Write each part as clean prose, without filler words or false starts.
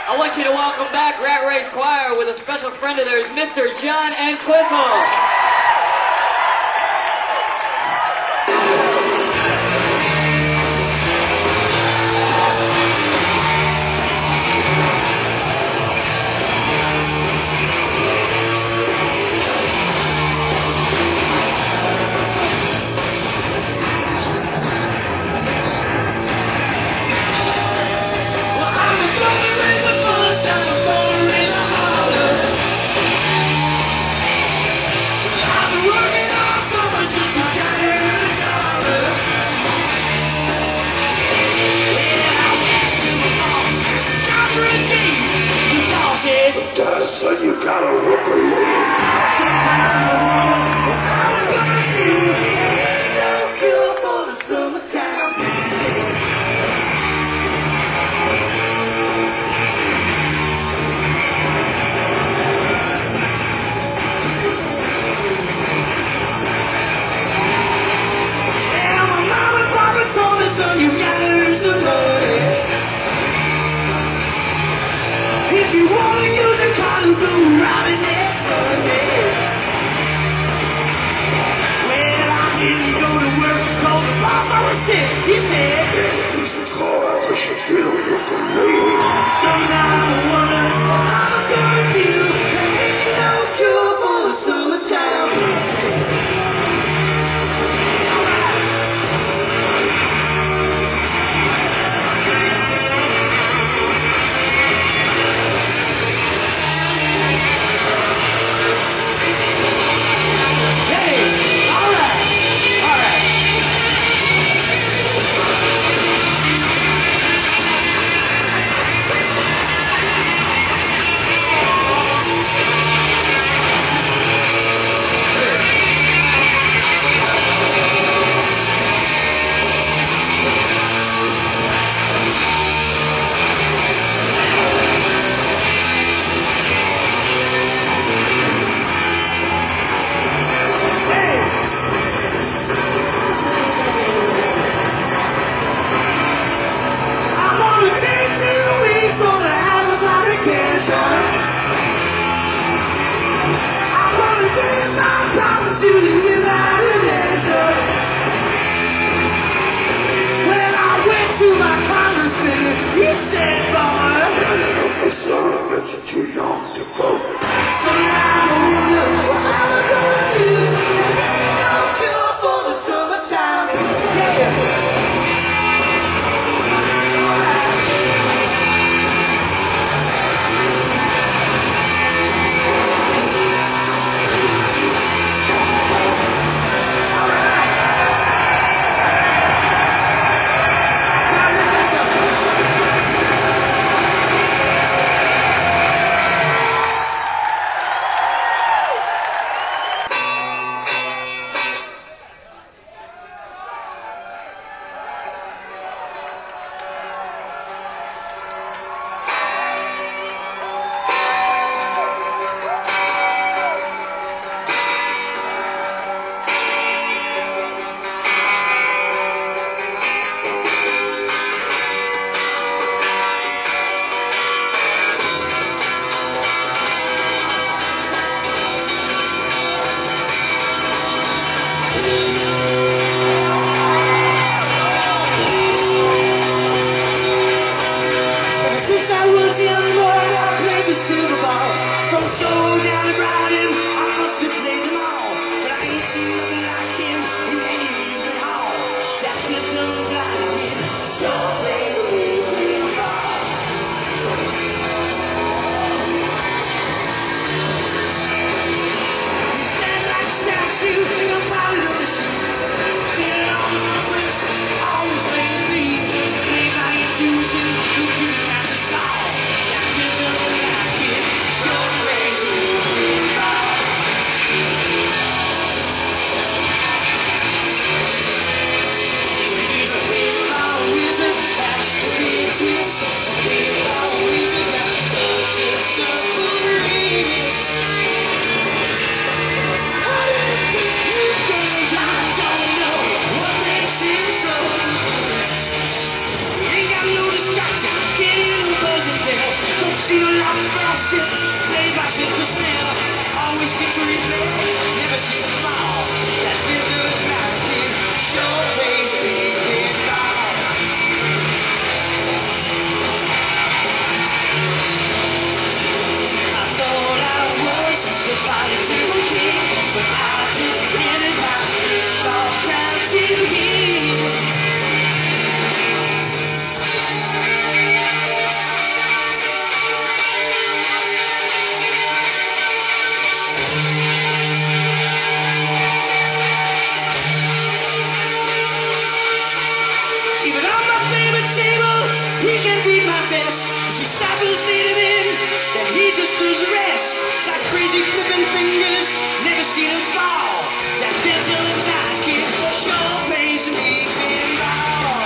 I want you to welcome back Rat Race Choir with a special friend of theirs, Mr. John Entwistle. So you gotta work a little. No cure for the summertime. Yeah, my mama and papa told me, son, you gotta lose some money. If you wanna use a car to go riding next Sunday. Well, I didn't go to work because the boss I was sick. He said, use the car, I should get a work a little. Sometimes I wonder what I'm gonna do. There ain't no cure for the summertime. He said, boy, son, it's too young to vote. So now I wonder what I'm gonna do. No cure for the summertime. Yeah. seen a lost spaceship played by Sister Smith. Always featuring play, never seen a fall. That diplomatic showcase big ball. I thought I was the body to a king, but I just handed my football crown to him. Even on my favorite table, he can be my best. She saddles lead him in, then he just does the rest. Like crazy flipping fingers, never seen him fall. That devil and that kid sure plays the weekend ball.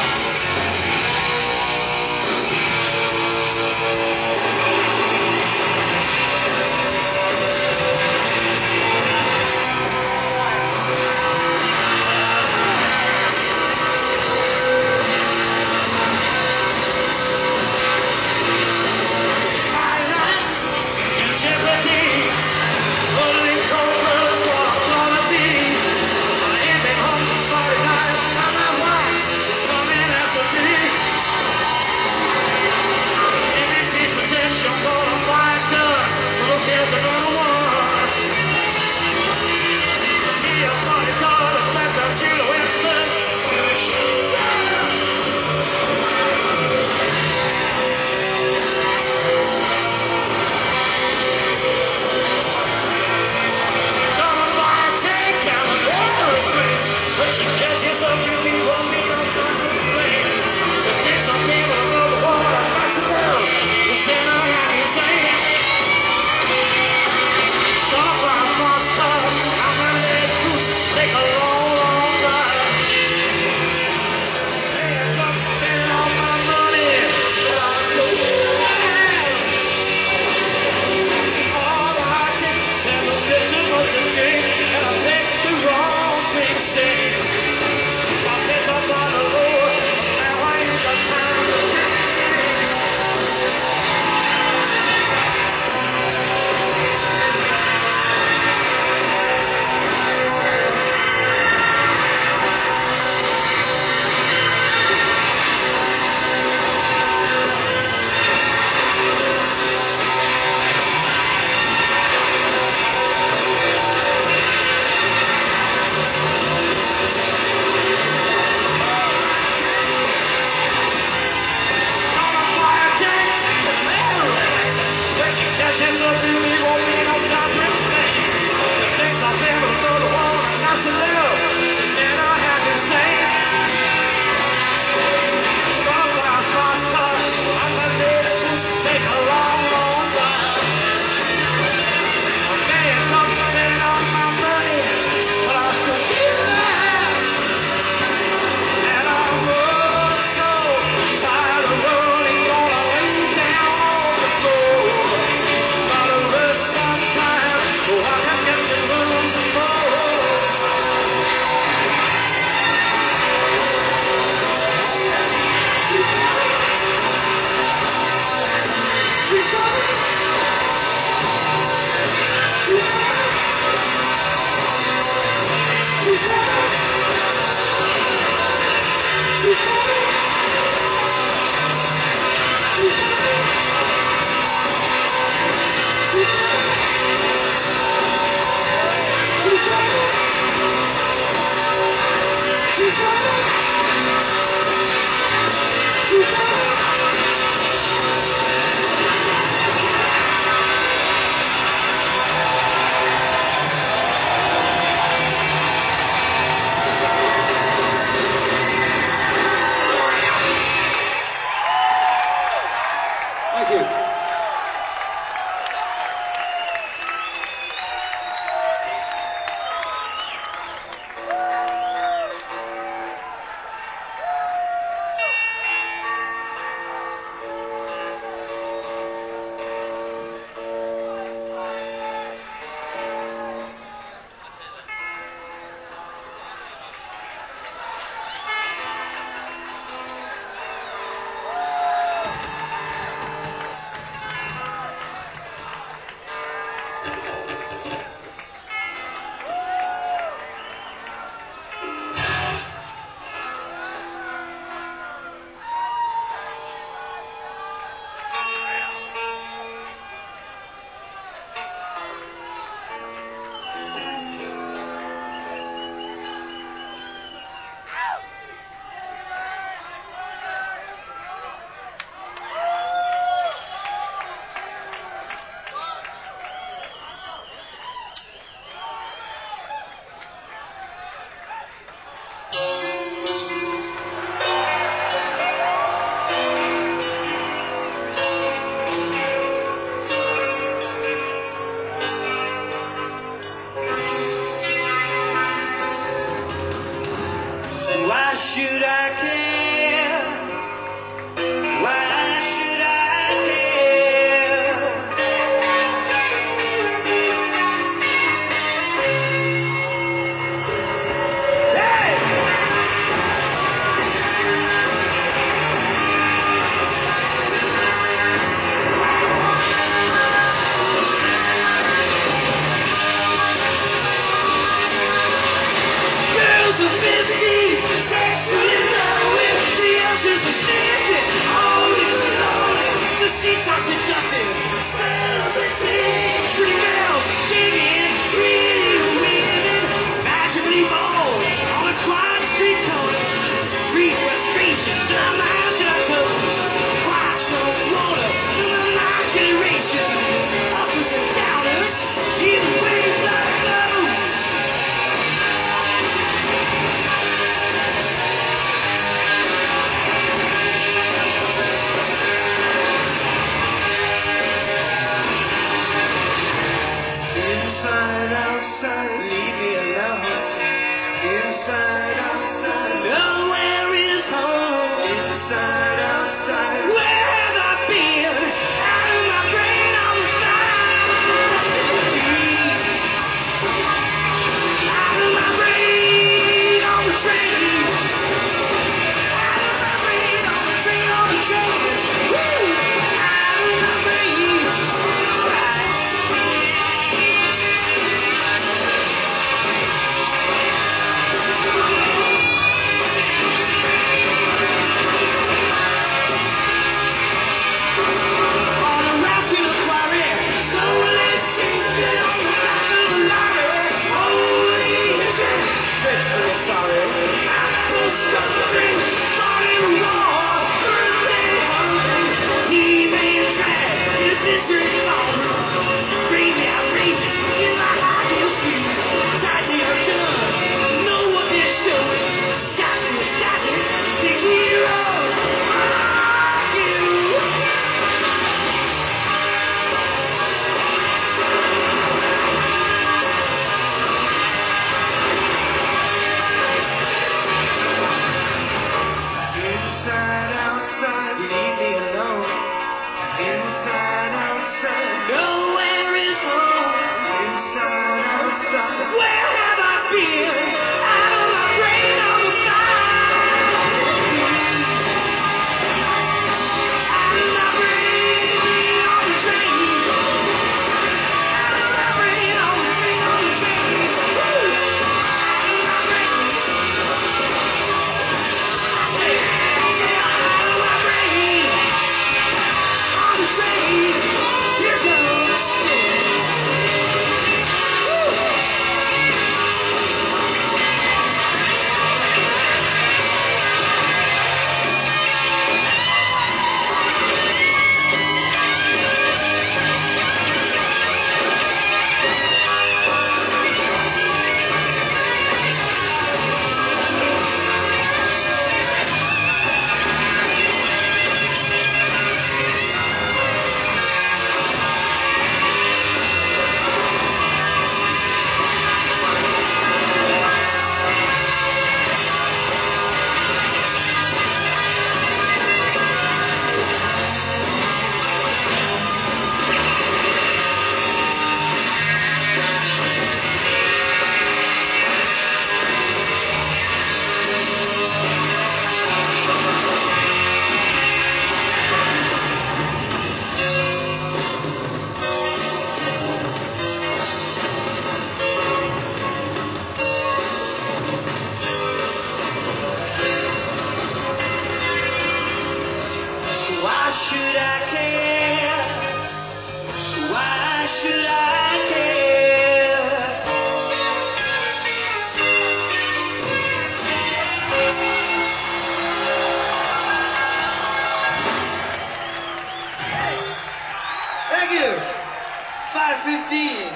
She's so seductive. Celibacy. Pretty girls, singing, pretty women, magically bold on a quiet street corner. Free frustrations and I'm out to our toes. Quiet smoke, water, and my generation. Uppers and downers, even way like those. Inside, outside, leave me alone. Inside, outside, nowhere is home. Inside, outside, where have I been? Out of my brain on the side. Out of my brain on the train. Out of my brain on the train, on the train. Woo! Out of my brain. Right. On a raft in a quarry, slowly sinking on the back of the lorry. Holy shit, dreadfully sorry. Apple struggling, starting war. Heaving track, if this is long. Crazy, outrageous, in my high heel shoes. Tightly undone, know what they're showing. Sassy, sassy, big heroes. Are you? Inside, outside, leave me alone. Inside, outside, nowhere is home. Inside, outside, where have I been? Out of my brain on the side. Out of my brain on the train. Out of my brain on the train, on the train. Woo! Out of my brain. Say out of my brain on the train. Here goes spin. Woo! Why should I care? Why should I care? Thank you. 5:15.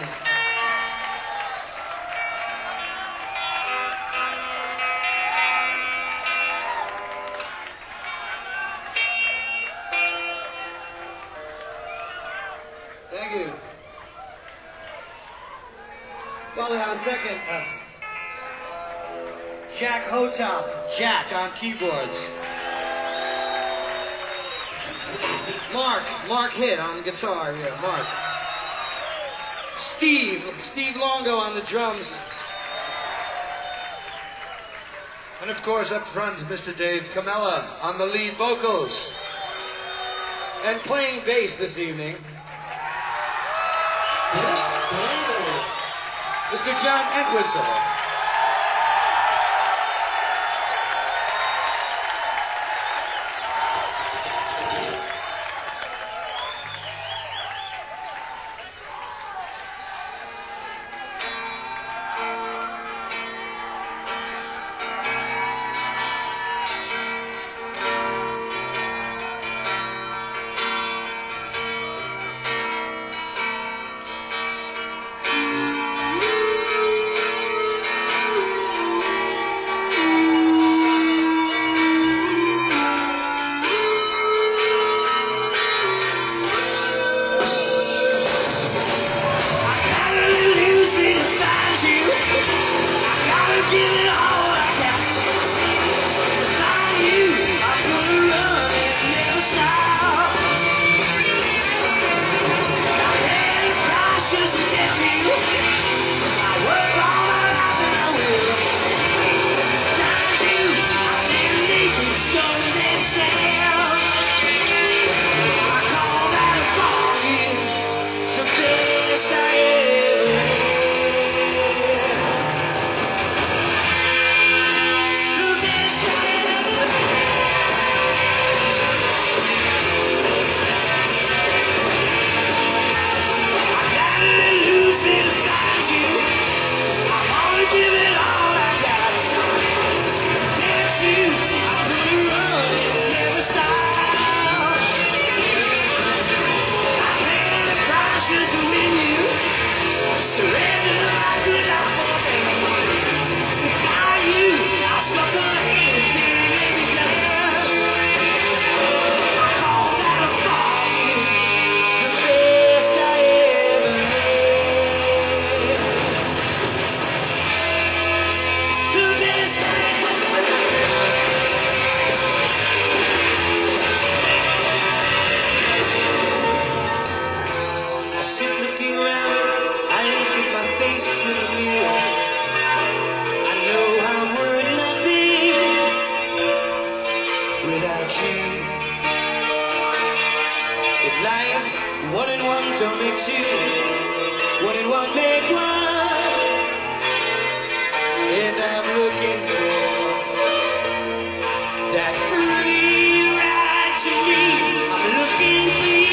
Thank you. Followed on second, Jack Hotop, Jack on keyboards. Mark Hitt on guitar here, Mark. Steve Longo on the drums. And of course, up front, Mr. Dave Camella on the lead vocals. And playing bass this evening, Mr. John Entwistle. One and one don't make two. One and one make one. And I'm looking for that free ride to me. I'm looking for you.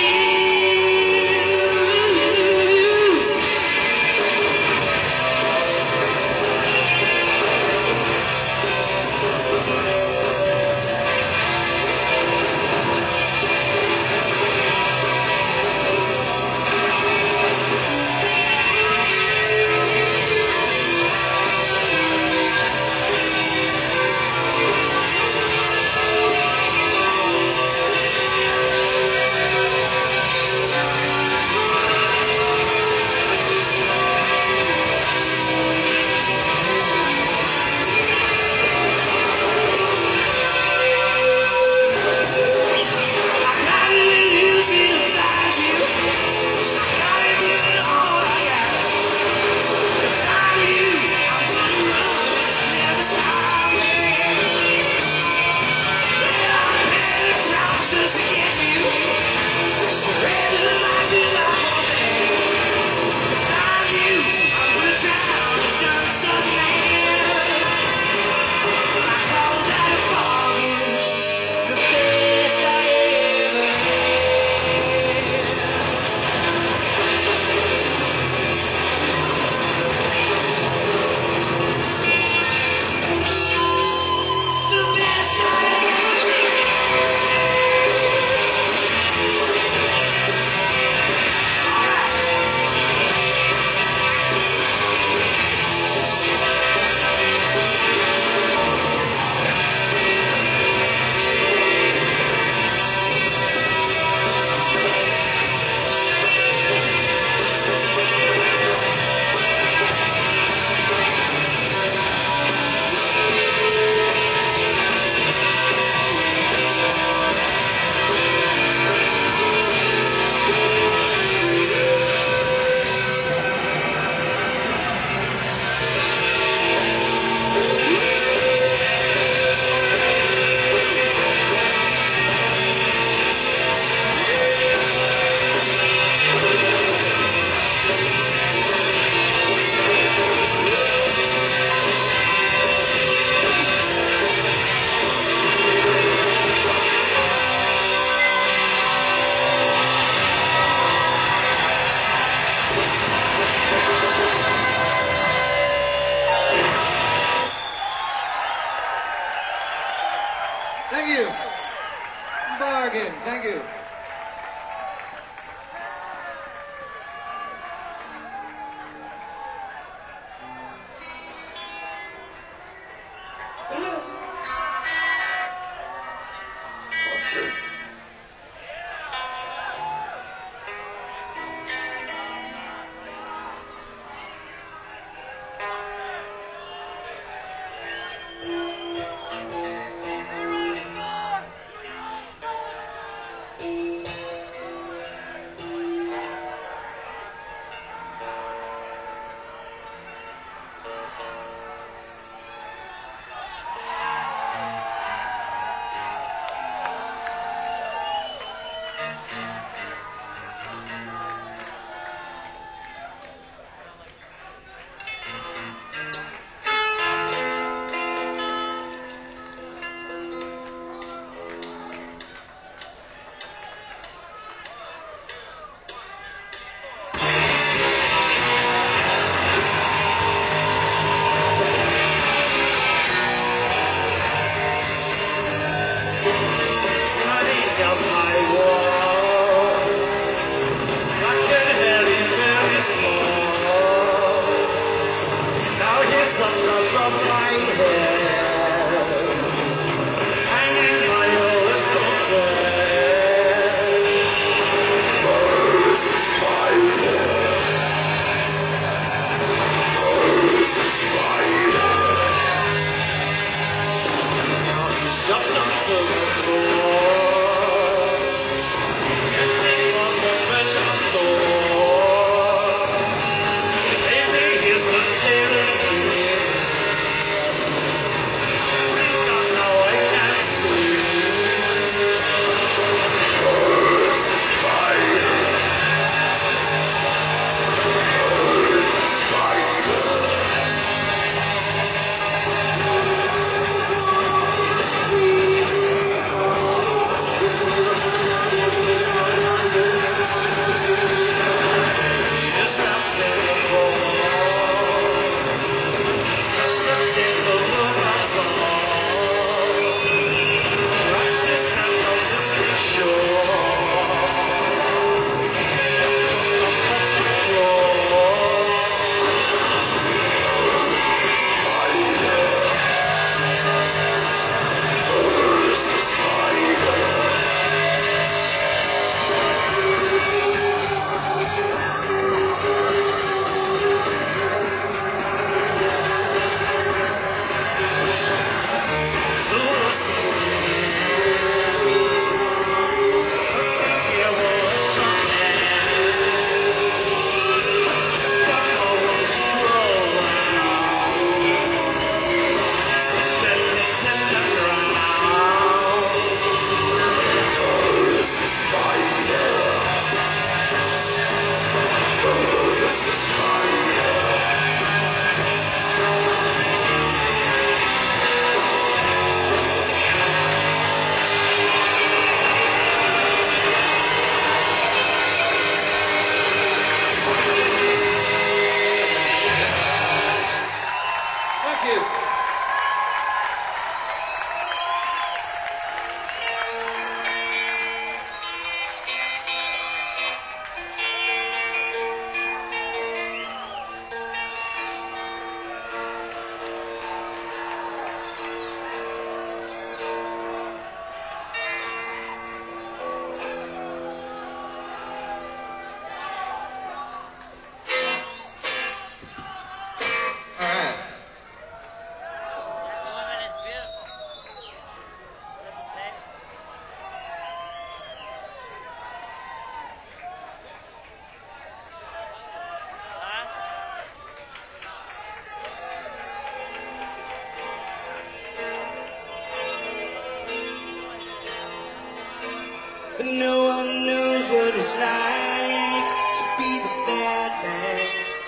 it's like to be the bad man,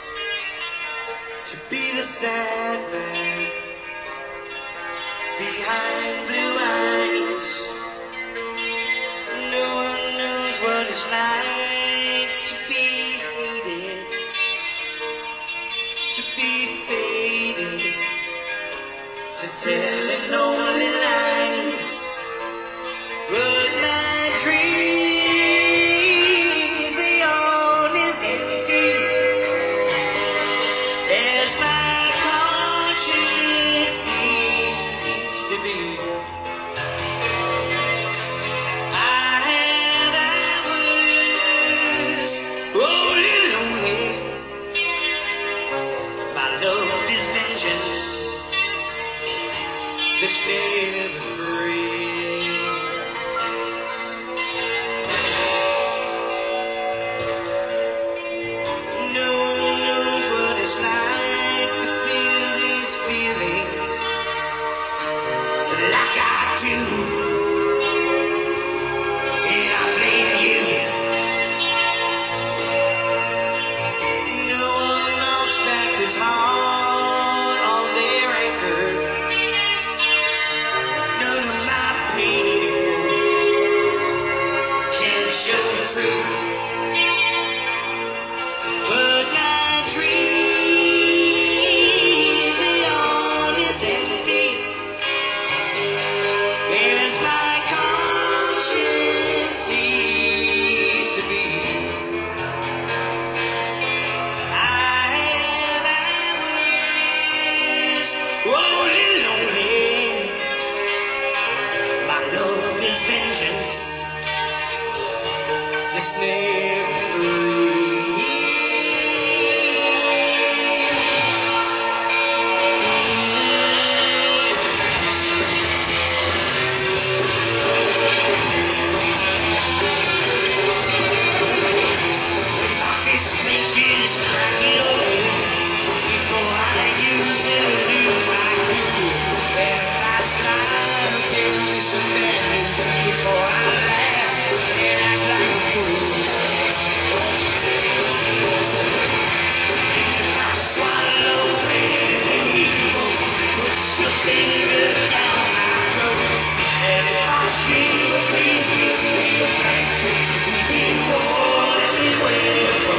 to be the sad man behind blue eyes. No one knows what it's like to be hated, to be faded, to tell it lonely lies. But my dreams, they all is empty, as my conscience seems to be. I have hours only lonely. My love is vengeance, this never free. No one knows what it's like to feel these feelings like I do, and I blame you. No one knocks back this heart on their anger. None of my pain can show through. But my dreams, they all is empty, as my conscience seems to be. I have hours only lonely. My love is vengeance, this never free. My fist clenches, cracking open before I use it, lose my cool. And I smile and tell me something before I laugh and act like a fool. I swallow and evil, put your finger down my throat. And if I should please give me a hand, be more than we wait for.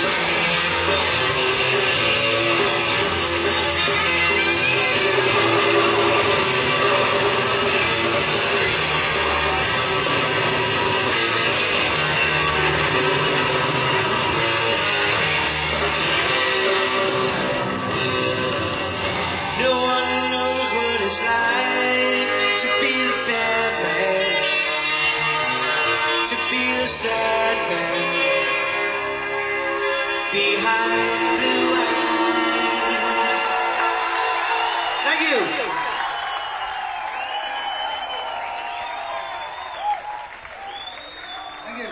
No one knows what it's like to be the bad man, to be the sad man behind blue eyes. Thank you. Thank you.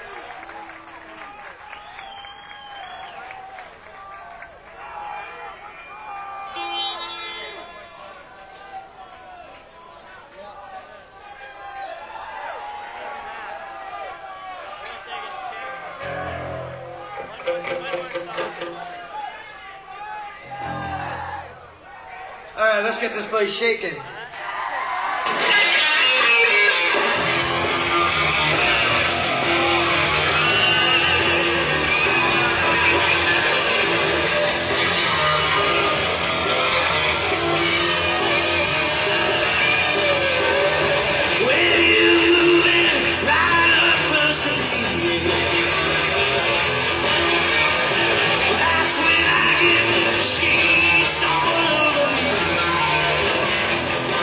All right, let's get this place shaking. When you're moving right up close to me, that's when I get the sheets all over me.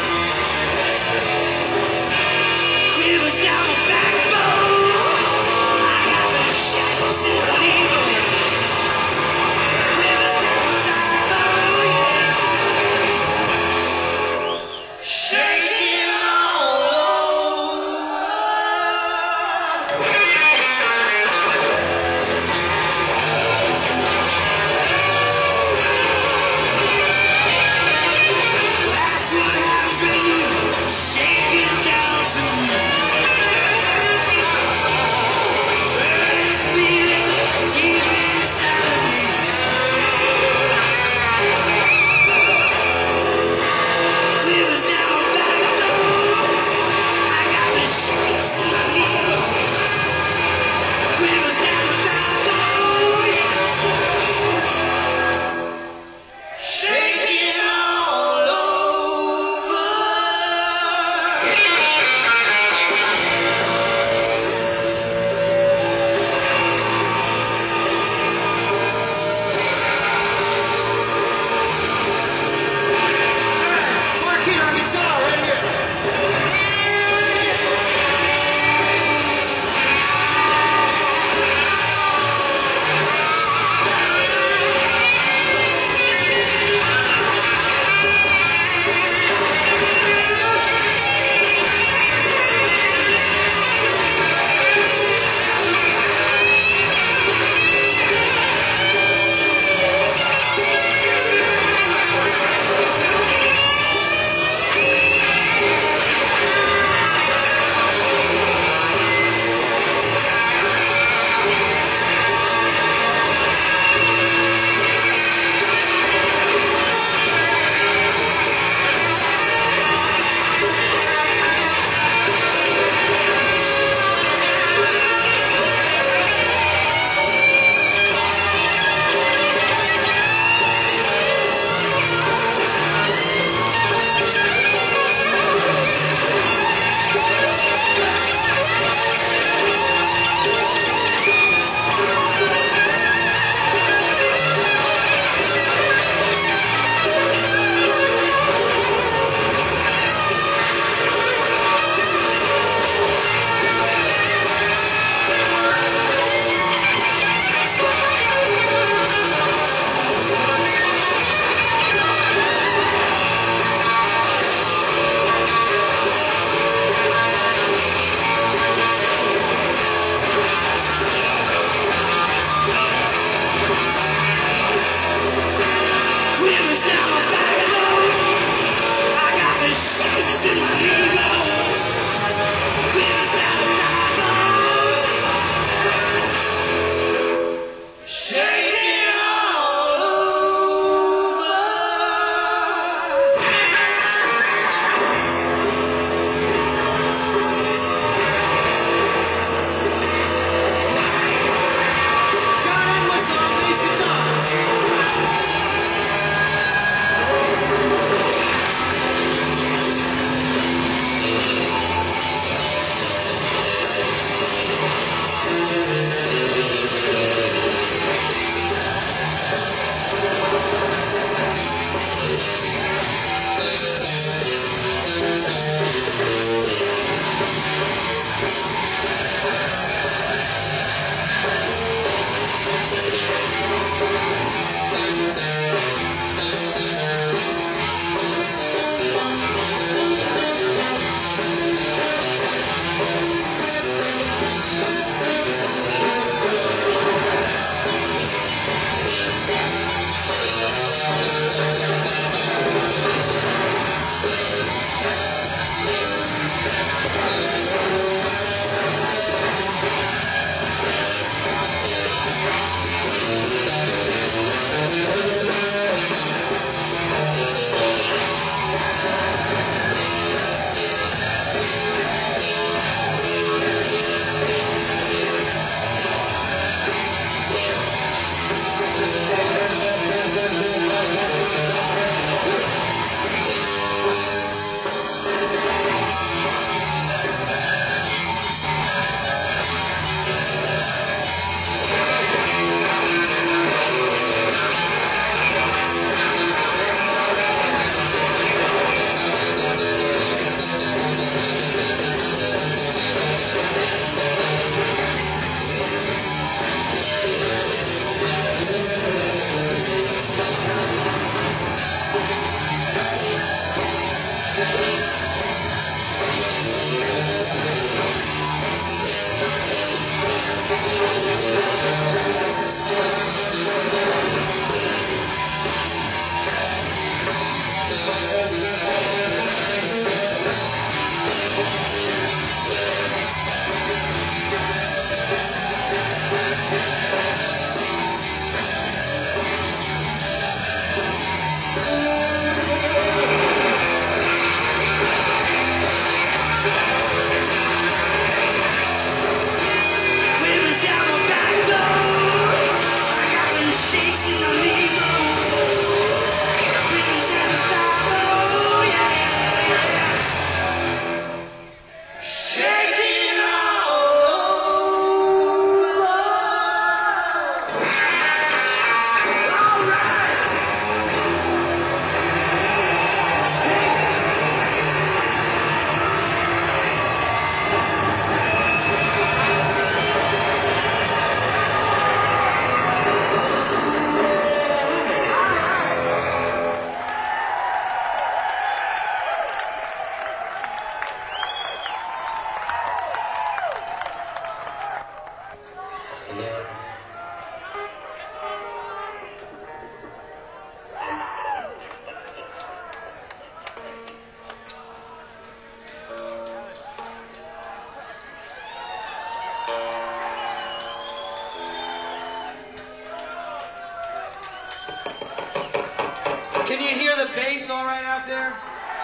Can you hear the bass all right out there?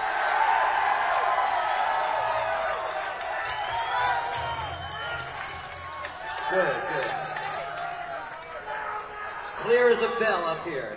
Good, good. It's clear as a bell up here.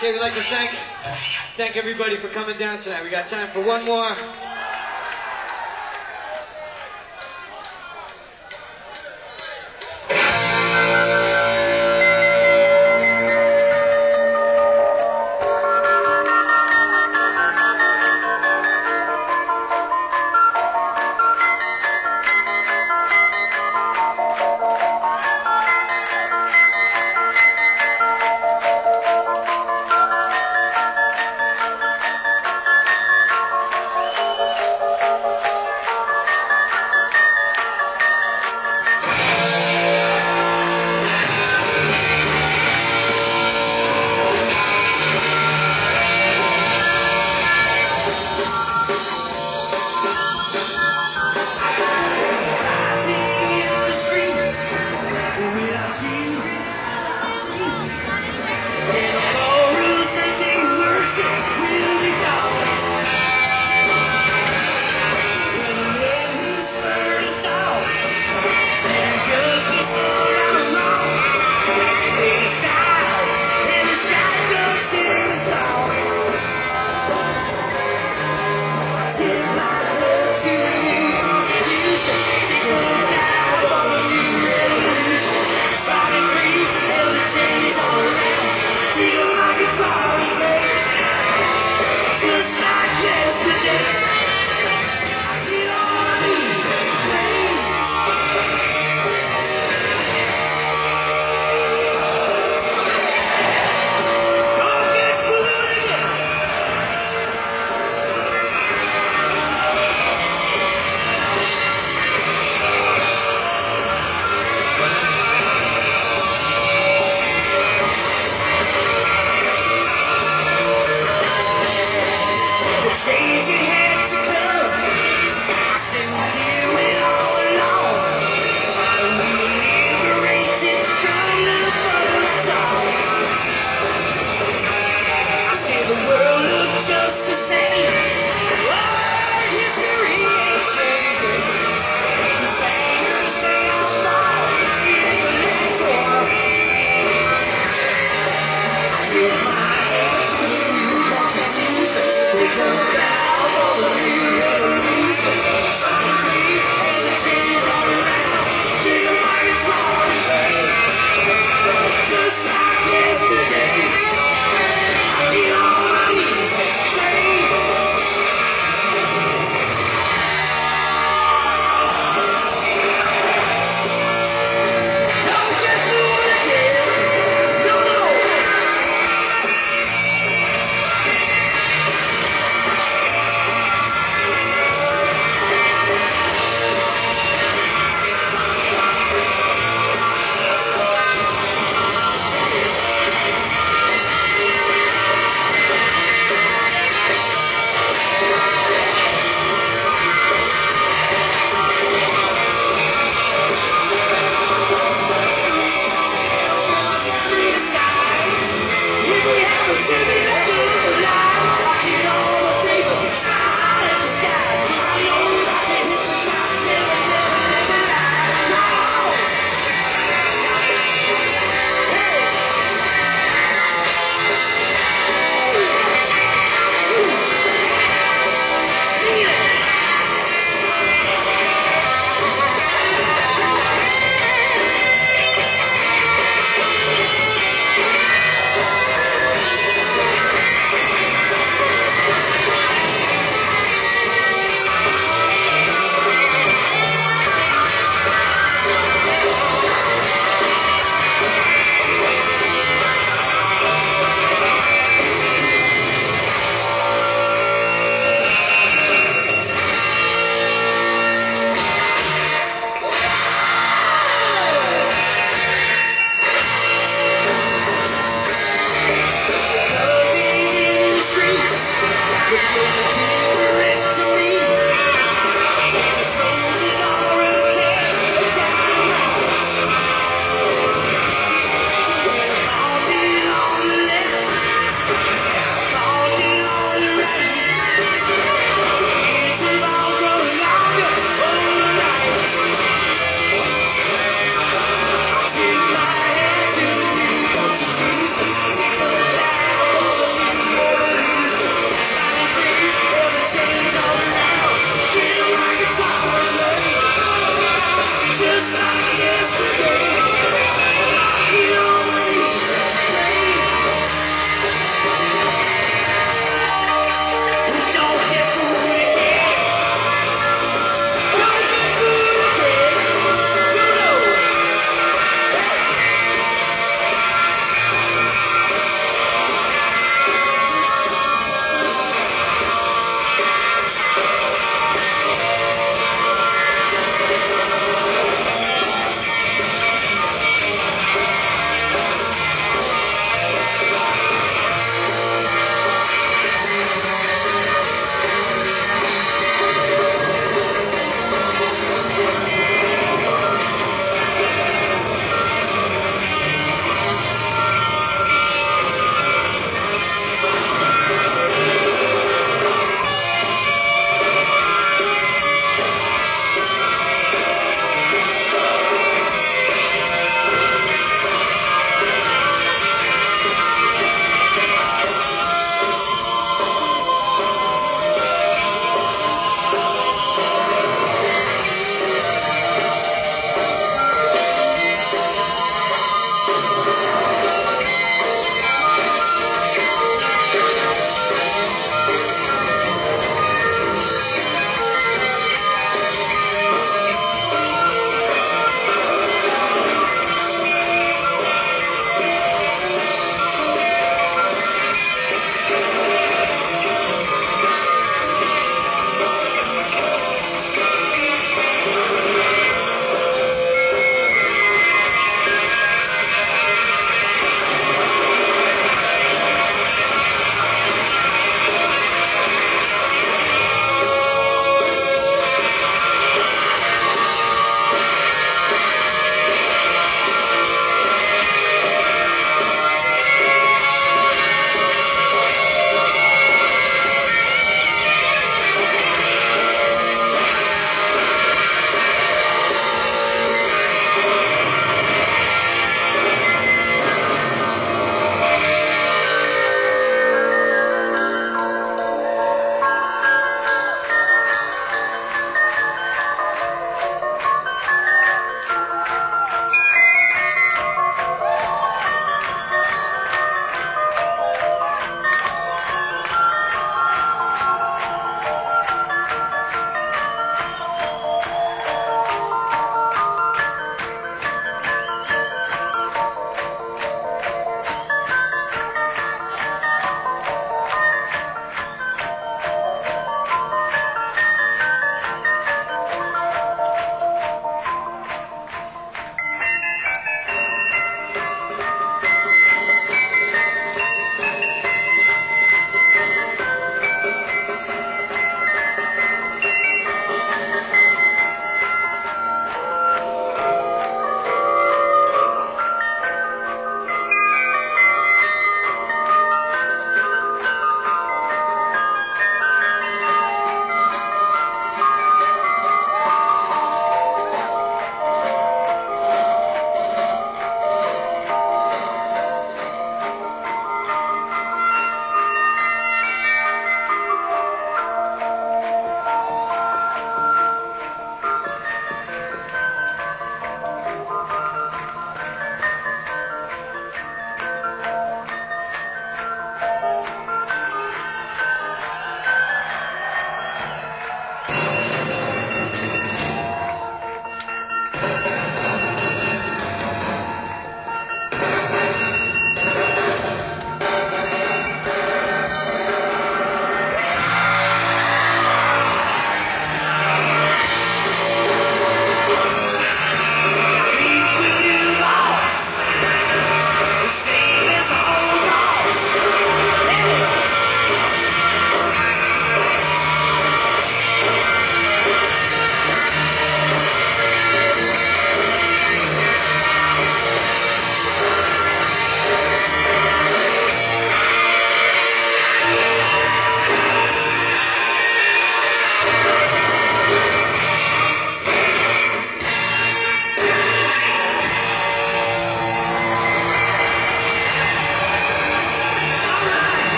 Okay, we'd like to thank everybody for coming down tonight. We got time for one more.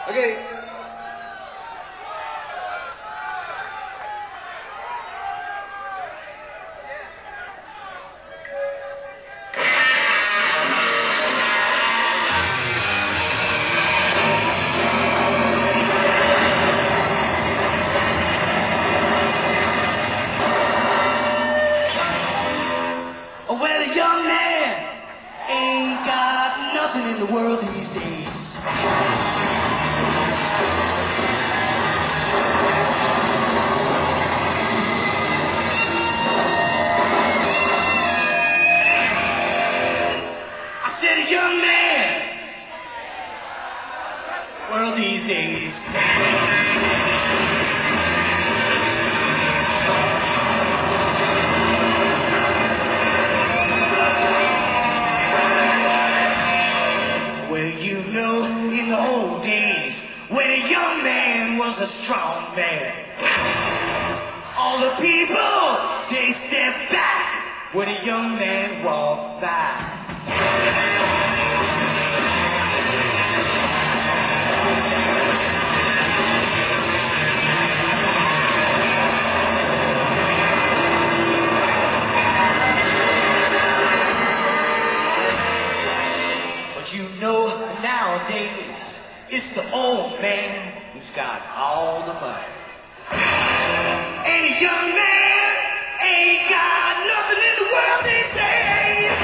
Okay. Well, a young man ain't got nothing in the world these days. I said a young man, world these days. Well, you know, in the old days, when a young man was a strong man, all the people, they stepped back when a young man walked by. But you know, nowadays, it's the old man who's got all the money. And a young man ain't got nothing in the world these days.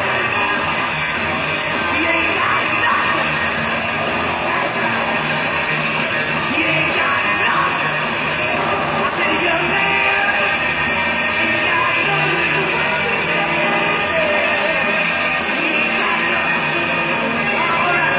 He ain't got nothing. That's right. He ain't got nothing. I said a young man ain't got nothing in the world these days. He ain't got nothing. All right.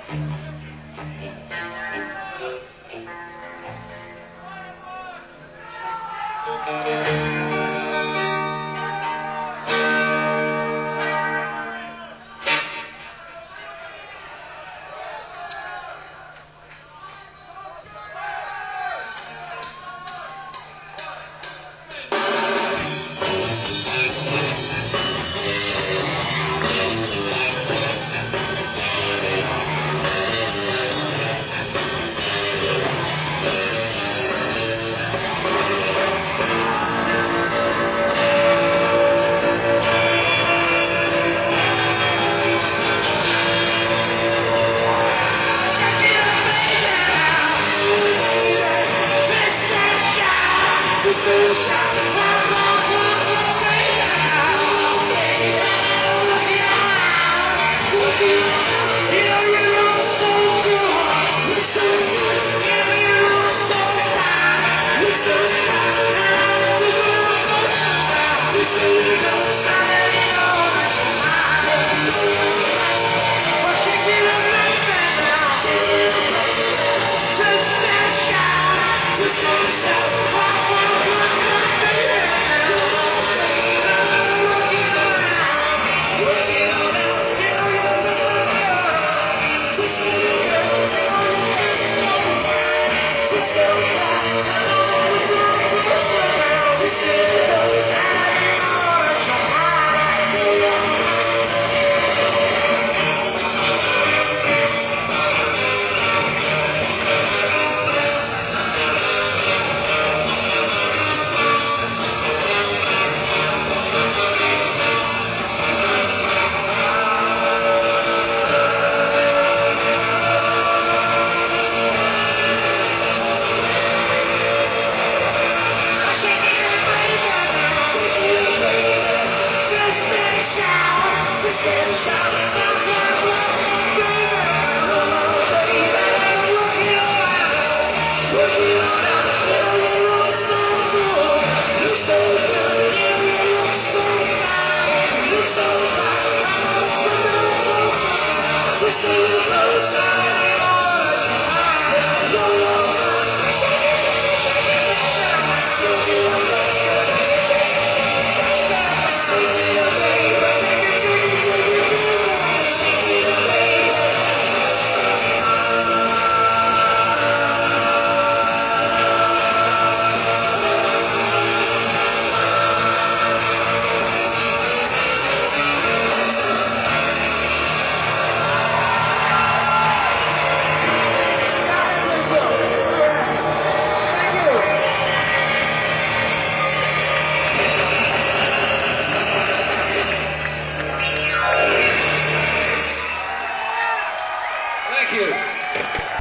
Thank you.